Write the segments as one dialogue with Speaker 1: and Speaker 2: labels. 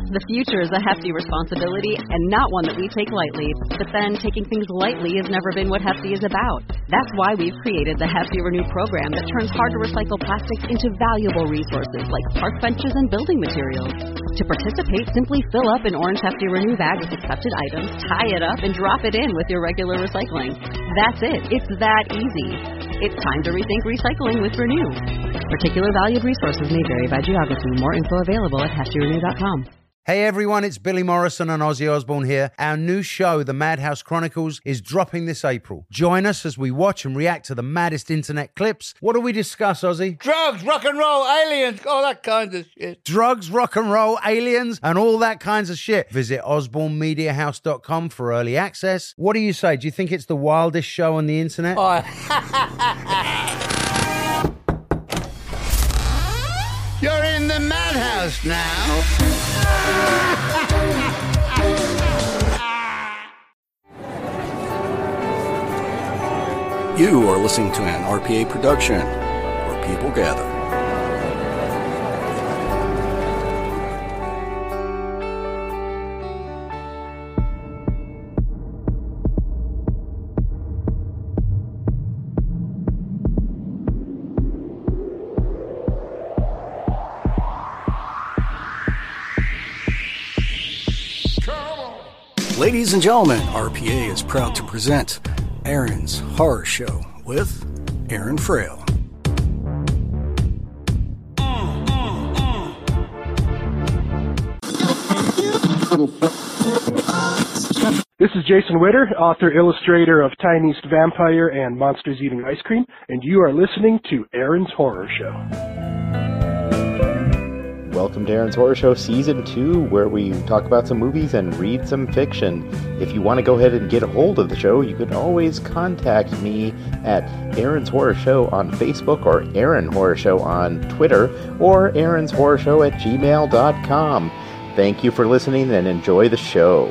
Speaker 1: The future is a hefty responsibility and not one that we take lightly. But then, taking things lightly has never been what Hefty is about. That's why we've created the Hefty Renew program that turns hard-to-recycle plastics into valuable resources like park benches and building materials. To participate, simply fill up an orange Hefty Renew bag with accepted items, tie it up, and drop it in with your regular recycling. That's it. It's that easy. It's time to rethink recycling with Renew. Particular valued resources may vary by geography. More info available at heftyrenew.com.
Speaker 2: Hey everyone, it's Billy Morrison and Ozzy Osbourne here. Our new show, The Madhouse Chronicles, is dropping this April. Join us as we watch and react to the maddest internet clips. What do we discuss, Ozzy?
Speaker 3: Drugs, rock and roll, aliens, all that kind of shit.
Speaker 2: Drugs, rock and roll, aliens, and all that kinds of shit. Visit osbornemediahouse.com for early access. What do you say? Do you think it's the wildest show on the internet?
Speaker 3: Oh. You're in the madhouse now.
Speaker 4: You are listening to an RPA production where people gather. Ladies and gentlemen, RPA is proud to present Aaron's Horror Show with Aaron Frail.
Speaker 5: This is Jason Witter, author, illustrator of Tiniest Vampire and Monsters Eating Ice Cream, and you are listening to Aaron's Horror Show.
Speaker 6: Welcome to Aaron's Horror Show Season 2, where we talk about some movies and read some fiction. If you want to go ahead and get a hold of the show, you can always contact me at Aaron's Horror Show on Facebook, or Aaron Horror Show on Twitter, or Aaron's Horror Show at gmail.com. Thank you for listening and enjoy the show.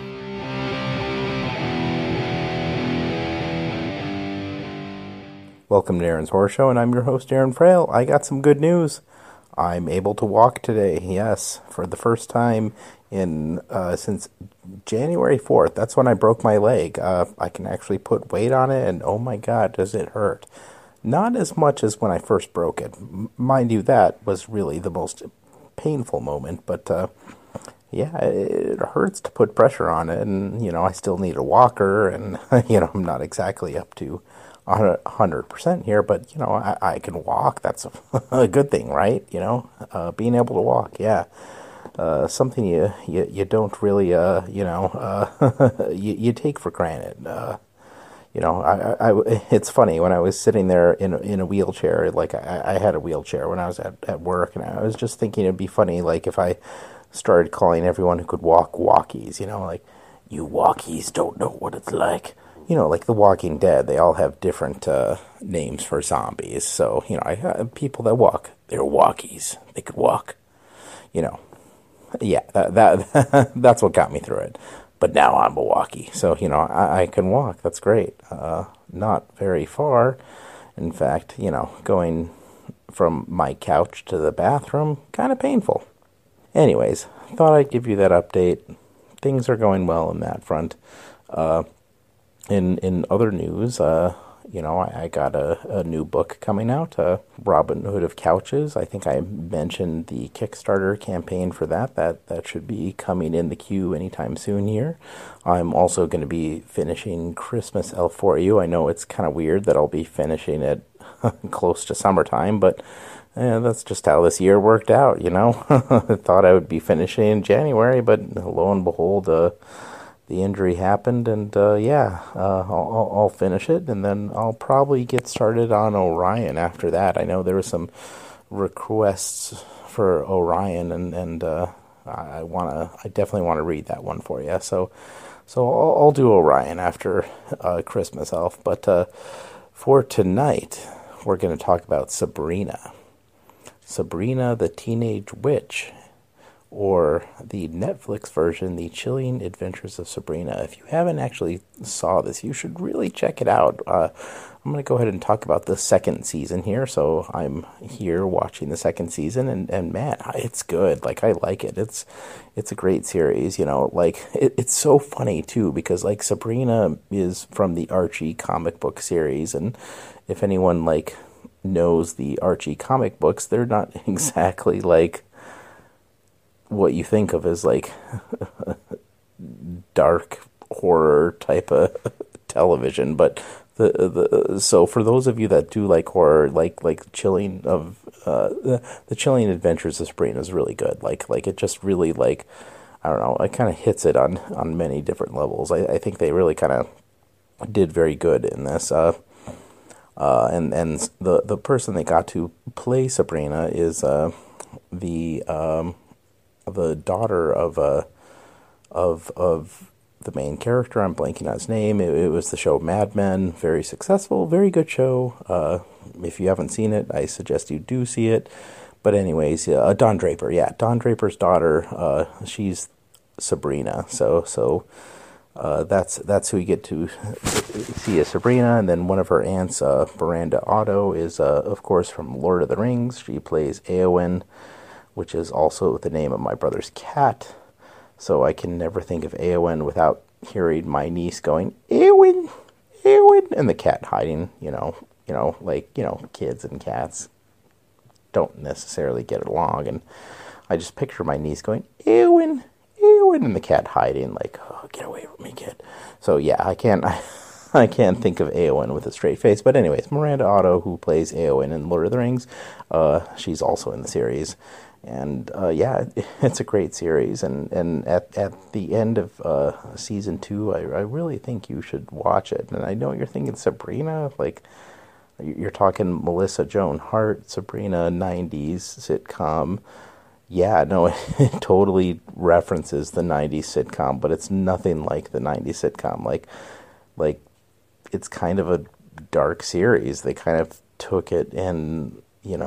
Speaker 6: Welcome to Aaron's Horror Show, and I'm your host, Aaron Frail. I got some good news. I'm able to walk today, yes, for the first time in since January 4th. That's when I broke my leg. I can actually put weight on it, and oh my God, does it hurt. Not as much as when I first broke it. Mind you, that was really the most painful moment, but yeah, it hurts to put pressure on it, and, you know, I still need a walker, and, you know, I'm not exactly up to 100% here, but, you know, I can walk. That's a good thing, right? You know, being able to walk, yeah. Something you don't really, you know, you take for granted. You know, it's funny, when I was sitting there in a wheelchair, like I had a wheelchair when I was at work, and I was just thinking it'd be funny, like, if I started calling everyone who could walk walkies, you know, like, you walkies don't know what it's like. You know, like The Walking Dead, they all have different names for zombies. So, you know, people that walk, they're walkies. They could walk. You know, yeah, that's what got me through it. But now I'm a walkie. So, you know, I can walk. That's great. Not very far. In fact, you know, going from my couch to the bathroom, kind of painful. Anyways, thought I'd give you that update. Things are going well on that front. In other news, you know, I got a new book coming out, Robin Hood of Couches. I think I mentioned the Kickstarter campaign for that. That should be coming in the queue anytime soon here. I'm also going to be finishing Christmas Elf for You. I know it's kind of weird that I'll be finishing it close to summertime, but that's just how this year worked out, you know. I thought I would be finishing in January, but lo and behold, the injury happened, and I'll finish it, and then I'll probably get started on Orion after that. I know there were some requests for Orion, and I definitely want to read that one for you. So I'll do Orion after Christmas Elf. But for tonight, we're going to talk about Sabrina the Teenage Witch, or the Netflix version, The Chilling Adventures of Sabrina. If you haven't actually saw this, you should really check it out. I'm going to go ahead and talk about the second season here. So I'm here watching the second season, and man, it's good. Like, I like it. It's a great series, you know. Like, it's so funny too, because like Sabrina is from the Archie comic book series, and if anyone like knows the Archie comic books, they're not exactly like what you think of as like dark horror type of television, but so for those of you that do like horror, like the Chilling Adventures of Sabrina is really good. Like it just really, like, I don't know, it kind of hits it on many different levels. I think they really kind of did very good in this. And the person they got to play Sabrina is the daughter of the main character. I'm blanking on his name. It was the show Mad Men. Very successful, very good show. If you haven't seen it, I suggest you do see it. But anyways, Don Draper. Yeah, Don Draper's daughter. She's Sabrina. So that's who you get to see as Sabrina. And then one of her aunts, Miranda Otto, is of course from Lord of the Rings. She plays Éowyn, which is also the name of my brother's cat. So I can never think of Éowyn without hearing my niece going, Éowyn, Éowyn, and the cat hiding. Kids and cats don't necessarily get along, and I just picture my niece going, Éowyn, Éowyn, and the cat hiding, like, oh, get away from me, kid. So yeah, I can't think of Éowyn with a straight face. But anyways, Miranda Otto, who plays Éowyn in Lord of the Rings, she's also in the series. And yeah, it's a great series, and at the end of season 2, I really think you should watch it. And I know you're thinking Sabrina, like you're talking Melissa Joan Hart, Sabrina, 90s sitcom. Yeah, no, it totally references the 90s sitcom, but it's nothing like the 90s sitcom. Like it's kind of a dark series. They kind of took it and,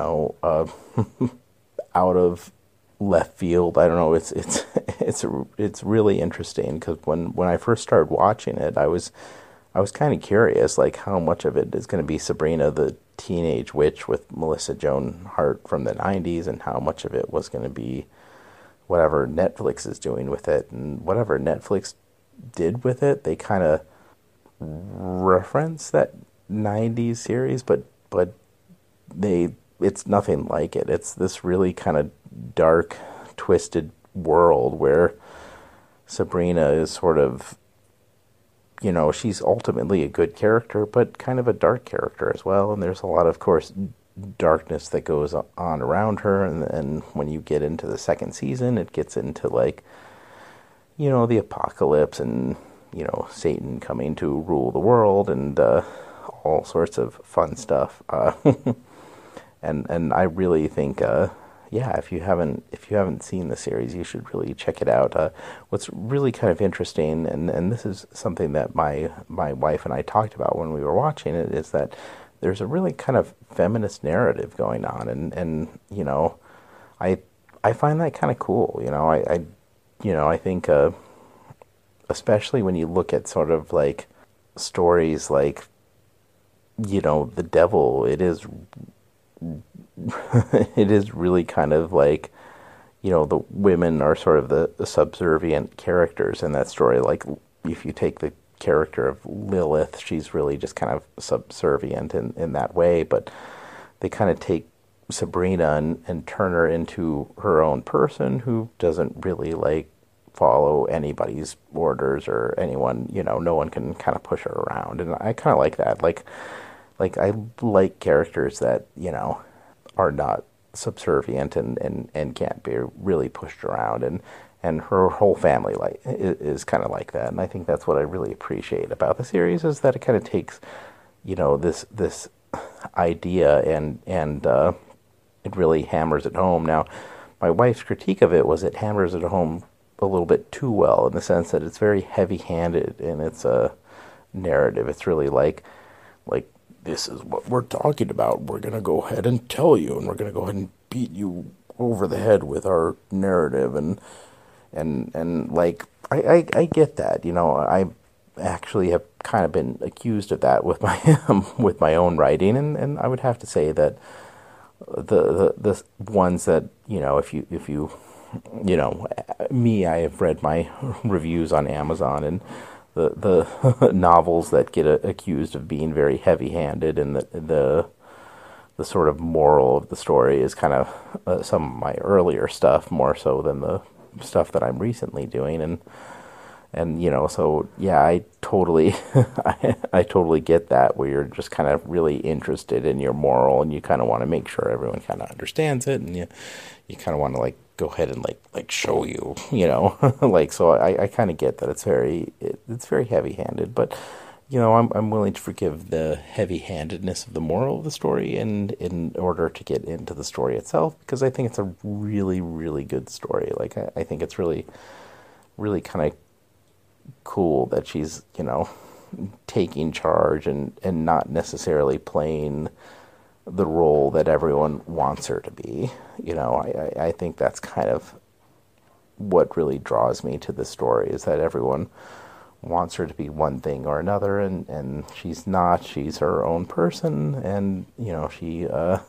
Speaker 6: out of left field. I don't know. It's really interesting, because when I first started watching it, I was kind of curious, like, how much of it is going to be Sabrina the Teenage Witch with Melissa Joan Hart from the 90s, and how much of it was going to be whatever Netflix is doing with it. And whatever Netflix did with it, they kind of reference that 90s series, but it's nothing like it. It's this really kind of dark, twisted world where Sabrina is sort of, she's ultimately a good character, but kind of a dark character as well. And there's a lot of course, darkness that goes on around her. And when you get into the second season, it gets into, like, the apocalypse and, Satan coming to rule the world and all sorts of fun stuff. And I really think, if you haven't seen the series, you should really check it out. What's really kind of interesting, and this is something that my wife and I talked about when we were watching it, is that there's a really kind of feminist narrative going on, and I find that kind of cool. I think, especially when you look at sort of like stories like, the devil, it is really kind of like, the women are sort of the subservient characters in that story. Like, if you take the character of Lilith, she's really just kind of subservient in that way, but they kind of take Sabrina and turn her into her own person who doesn't really, like, follow anybody's orders or anyone, no one can kind of push her around. And I kind of like that. Like I like characters that, are not subservient and can't be really pushed around, and her whole family is kind of like that. And I think that's what I really appreciate about the series, is that it kind of takes, this idea and it really hammers it home. Now, my wife's critique of it was it hammers it home a little bit too well, in the sense that it's very heavy-handed in its narrative. It's really like this is what we're talking about. We're going to go ahead and tell you, and we're going to go ahead and beat you over the head with our narrative, and like I get that. I actually have kind of been accused of that with my with my own writing, and I would have to say that the ones that if you me, I have read my reviews on Amazon, and the novels that get accused of being very heavy-handed, and the sort of moral of the story is kind of some of my earlier stuff, more so than the stuff that I'm recently doing, and so yeah, I totally I totally get that, where you're just kind of really interested in your moral, and you kind of want to make sure everyone kind of understands it, and you kind of want to like go ahead and like show you, like, so I kind of get that it's very heavy-handed, but I'm willing to forgive the heavy-handedness of the moral of the story, and in order to get into the story itself, because I think it's a really, really good story. Like, I think it's really, really kind of cool that she's, taking charge and not necessarily playing the role that everyone wants her to be. I think that's kind of what really draws me to the story, is that everyone wants her to be one thing or another, and she's not. She's her own person, and she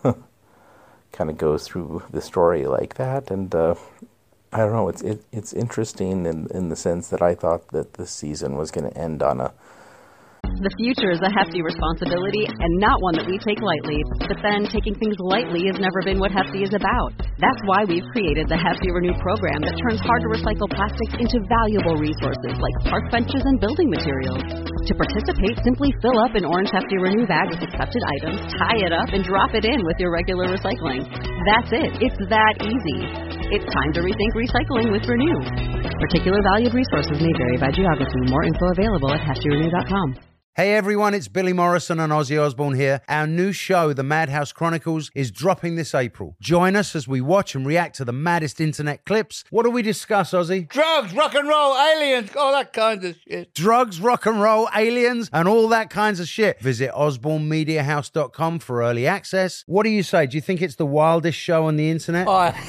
Speaker 6: kind of goes through the story like that, and I don't know, it's interesting in the sense that I thought that this season was going to end on a...
Speaker 1: The future is a hefty responsibility, and not one that we take lightly. But then, taking things lightly has never been what Hefty is about. That's why we've created the Hefty Renew program that turns hard-to-recycle plastics into valuable resources like park benches and building materials. To participate, simply fill up an orange Hefty Renew bag with accepted items, tie it up, and drop it in with your regular recycling. That's it. It's that easy. It's time to rethink recycling with Renew. Particular valued resources may vary by geography. More info available at heftyrenew.com.
Speaker 2: Hey everyone, it's Billy Morrison and Ozzy Osbourne here. Our new show, The Madhouse Chronicles, is dropping this April. Join us as we watch and react to the maddest internet clips. What do we discuss, Ozzy?
Speaker 3: Drugs, rock and roll, aliens, all that kind of shit.
Speaker 2: Drugs, rock and roll, aliens, and all that kinds of shit. Visit osbornemediahouse.com for early access. What do you say? Do you think it's the wildest show on the internet?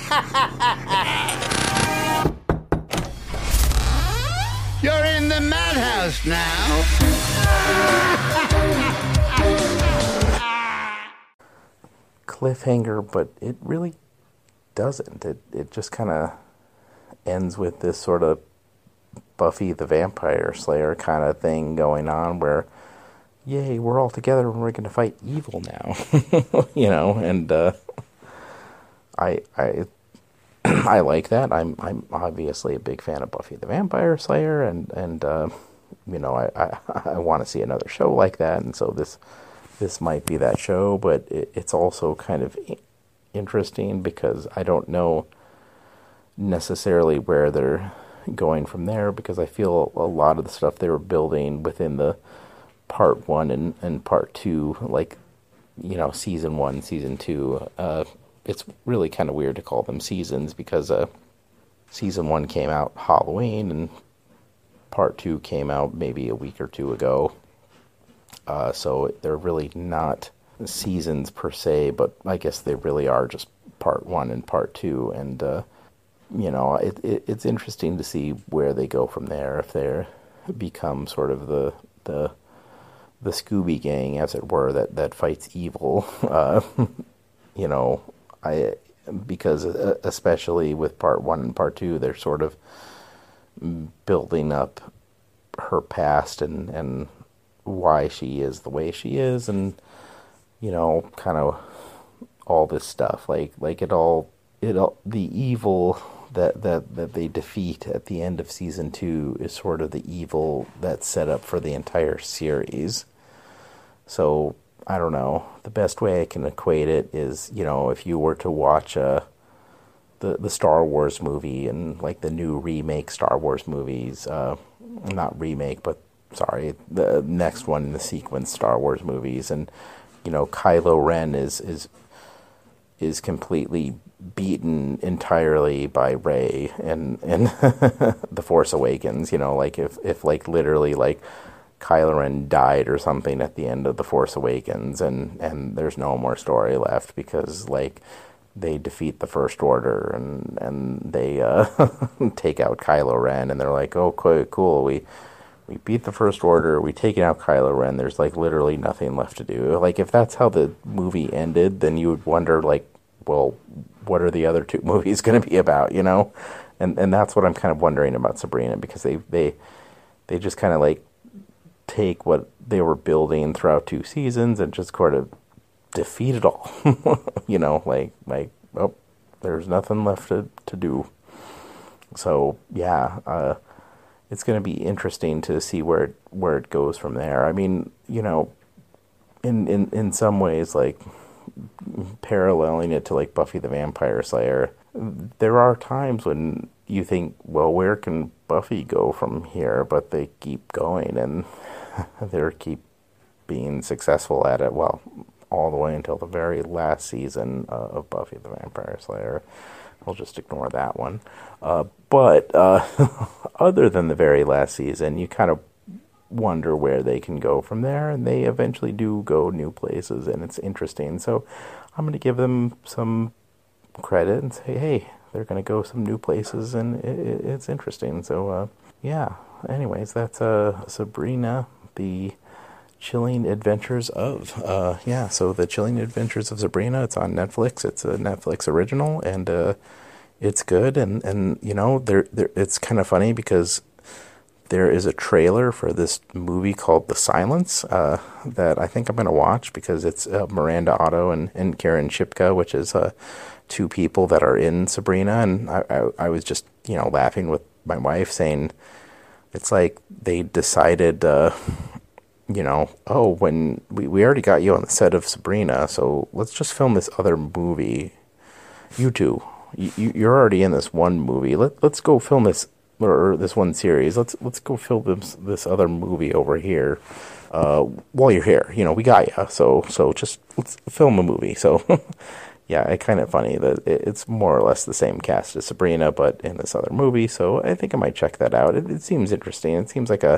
Speaker 3: You're in the madhouse now.
Speaker 6: Cliffhanger, but it really doesn't. It just kind of ends with this sort of Buffy the Vampire Slayer kind of thing going on, where, yay, we're all together and we're going to fight evil now, and I I like that. I'm obviously a big fan of Buffy the Vampire Slayer, and I want to see another show like that, and so this might be that show, but it's also kind of interesting because I don't know necessarily where they're going from there, because I feel a lot of the stuff they were building within the part 1 and part 2, like, season 1, season 2, it's really kind of weird to call them seasons, because season 1 came out Halloween and part 2 came out maybe a week or two ago. So they're really not seasons per se, but I guess they really are just part 1 and part 2. And, it's interesting to see where they go from there, if they become sort of the Scooby Gang, as it were, that fights evil. Because especially with part 1 and part 2, they're sort of building up her past and why she is the way she is, and kind of all this stuff, like it all the evil that they defeat at the end of season 2 is sort of the evil that's set up for the entire series. So I don't know. The best way I can equate it is, if you were to watch the Star Wars movie and like the new remake Star Wars movies, not remake, but sorry, the next one in the sequence Star Wars movies, and Kylo Ren is completely beaten entirely by Rey and The Force Awakens. Like if like literally like Kylo Ren died or something at the end of The Force Awakens, and there's no more story left, because like they defeat the First Order and they take out Kylo Ren, and they're like, oh, cool, we beat the First Order, we taken out Kylo Ren, there's like literally nothing left to do. Like, if that's how the movie ended, then you would wonder, like, well, what are the other two movies going to be about, you know? And that's what I'm kind of wondering about Sabrina, because they just kind of like take what they were building throughout 2 seasons and just sort of defeat it all. You know, like, oh, there's nothing left to do. So yeah, it's going to be interesting to see where it goes from there. I mean, you know, in some ways, like, paralleling it to like Buffy the Vampire Slayer, there are times when you think, well, where can Buffy go from here? But they keep going, and they keep being successful at it. Well, all the way until the very last season of Buffy the Vampire Slayer. I'll just ignore that one. But other than the very last season, you kind of wonder where they can go from there, and they eventually do go new places, and it's interesting. So I'm going to give them some credit and say, hey, they're going to go some new places, and it's interesting. So yeah, anyways, that's Sabrina, the Chilling Adventures of so the Chilling Adventures of Sabrina. It's on Netflix. It's a Netflix original, and it's good. And you know, there it's kind of funny because there is a trailer for this movie called The Silence that I think I'm going to watch, because it's Miranda Otto and Karen Shipka, which is 2 people that are in Sabrina. And I was just, you know, laughing with my wife, saying it's like they decided, you know, oh, when we already got you on the set of Sabrina, so let's just film this other movie. You two, you're already in this one movie. Let's go film this, or this one series. Let's go film this other movie over here while you're here. You know, we got you. So just let's film a movie. So yeah, it's kind of funny that it's more or less the same cast as Sabrina, but in this other movie. So I think I might check that out. It seems interesting. It seems like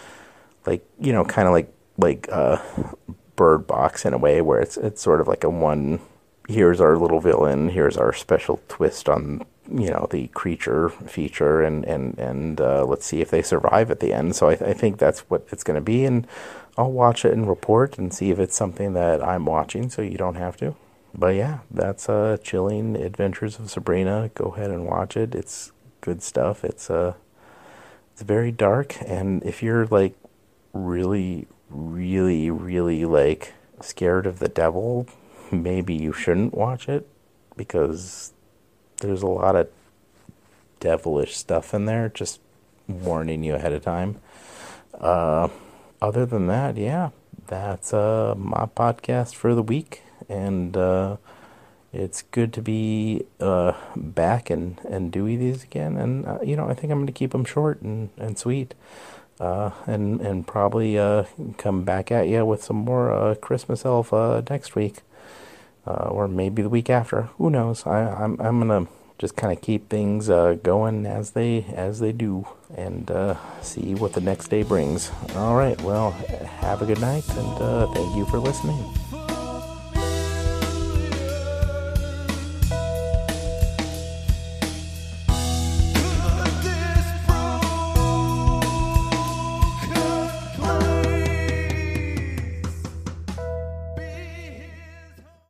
Speaker 6: you know, kind of like Bird Box in a way, where it's sort of like a one. Here's our little villain. Here's our special twist on, you know, the creature feature, and let's see if they survive at the end. So I think that's what it's going to be, and I'll watch it and report and see if it's something that I'm watching, so you don't have to. But yeah, that's Chilling Adventures of Sabrina. Go ahead and watch it. It's good stuff. It's very dark, and if you're like really, really, really like scared of the devil, maybe you shouldn't watch it, because there's a lot of devilish stuff in there, just warning you ahead of time. Other than that, yeah, that's my podcast for the week, and it's good to be back and doing these again, and you know, I think I'm going to keep them short and sweet, and probably come back at you with some more Christmas Elf next week. Or maybe the week after. Who knows? I'm gonna just kind of keep things going as they do, and see what the next day brings. All right. Well, have a good night, and thank you for listening.